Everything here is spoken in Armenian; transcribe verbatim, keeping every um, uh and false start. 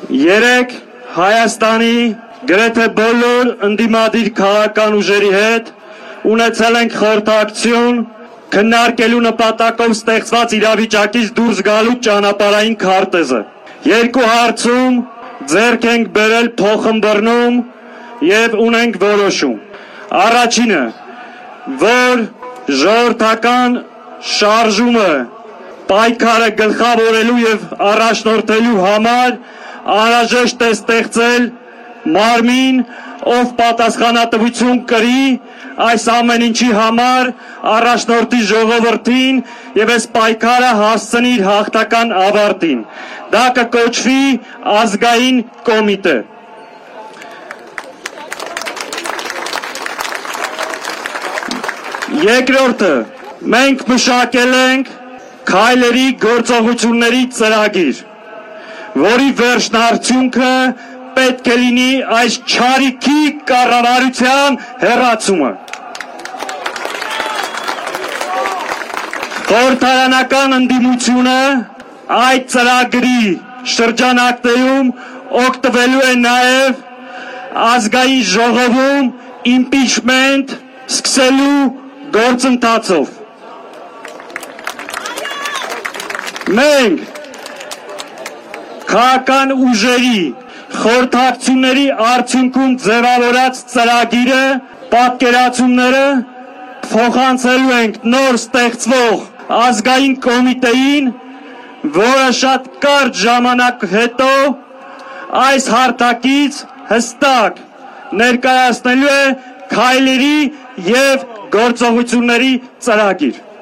Երեք Հայաստանի գրեթե բոլոր ընդդիմադիր քաղաքական ուժերի հետ ունեցել ենք խորհրդակցություն քննարկելու նպատակով ստեղծված իրավիճակից դուրս գալու ճանապարհային քարտեզը։ Երկու հարցում ձեռք ենք բերել փոխըմբռնում եւ ունենք որոշում։ Առաջինը, որ ժողովրդական շարժումը պայքարը գլխավորելու եւ առաջնորդելու համար անհրաժեշտ է ստեղծել մարմին, ով պատասխանատվություն կրի այս ամեն ինչի համար, առաջնորդի ժողովրդին եւ այս պայքարը հասցնի իր հաղթական ավարտին։ Դա կկոչվի ազգային կոմիտե։ Երկրորդը, մենք մշակել ենք քայլերի գործողությունների ծրագիր, որի վերջնարդյունքը պետք է լինի այս չարիքի կառավարության հեռացումը։ Խորհրդարանական ընդդիմությունը այդ ծրագրի շրջանակներում օգտվելու է նաև ազգային ժողովում իմպիչմենտ սկսելու գործընթացով։ Մենք քաղաքական ուժերի խորհրդակցությունների արդյունքում ձևավորած ծրագիրը, պատկերացումները փոխանցելու ենք նոր ստեղծվող ազգային կոմիտեին, որը շատ կարճ ժամանակ հետո այս հարթակից հստակ ներկայացնելու է քայլերի եւ գործողությունների ծրագիր։